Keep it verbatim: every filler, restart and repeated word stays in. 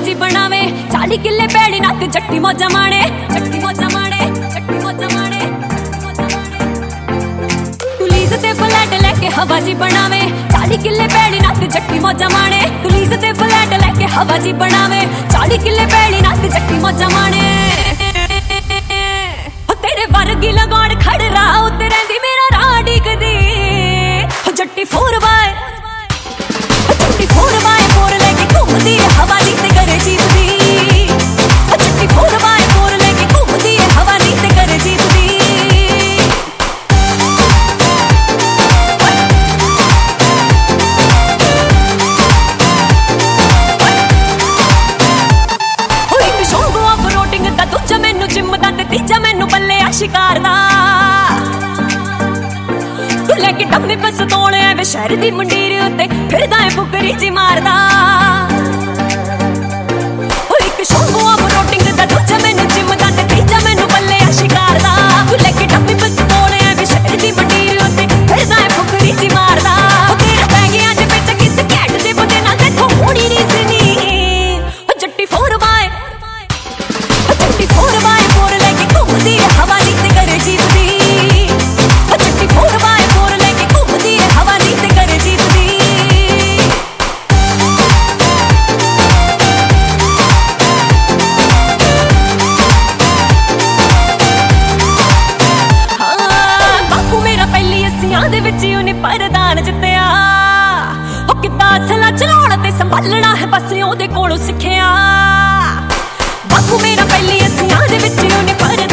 जी बनावे, चाली किले पैड़ी नाक जट्टी मौजा माणे, जट्टी मौजा माणे, जट्टी मौजा माणे। पुलिस ते फ्लैट लेके हवा जी बनावे, चाली किले पैड़ी नाक जट्टी मौजा माणे। पुलिस ते फ्लैट लेके हवा जी बनावे, चाली किले पैड़ी नाक जट्टी मौजा माणे। तेरे वर्गी लगान खड़ रहा उत्ते रहिंदी मेरा राह डिगदी, जट्टी फोर बाय जट्टी फोर बाय फोर लेके घूमदी है हवा दी ते करे जीतदी। जट्टी फोर बाय फोर लेके घूमदी है हवा दी ते करे जीतदी। एक शौक ऑफ रोटिंग दा, दूजा मैनू जिम दा ते तीजा मैनू बल्ले आ शिकार दा। तू लेके डम्मी बस तोले वे शहर दी मंडीर उत्ते फिरदा है फुकरी जी मारदा। ओ एक शौक ऑफ रोटिंग दा, दूजा मैनू जिम दा ते तीजा मैनू बल्ले आ शिकार दा। तू लेके डम्मी बस तोले वे शहर दी मंडीर उत्ते फिरदा है फुकरी जी मारदा। ओ तेरे पैगियां दे विच किस कैट दे बंदे नाल देखो होनी नहीं सनी। ओ जट्टी फोर बाय ओ जट्टी फोर बाय फोर लेके घूमदी है हवा दी ते करे जीतदी। ओ जट्टी फोर बाय फोर लेके घूमदी है हवा दी ते करे जीतदी। हाँ बापू मेरा पहली अस्सियां दे विच उन्हें परदान जित्तिया। ओ किद्दां असला चलाउण ते संभालना है बस ओहदे कोलों सिੱਖਿਆ। बापू मेरा पहली अस्सियां दे विच उन्हें परदान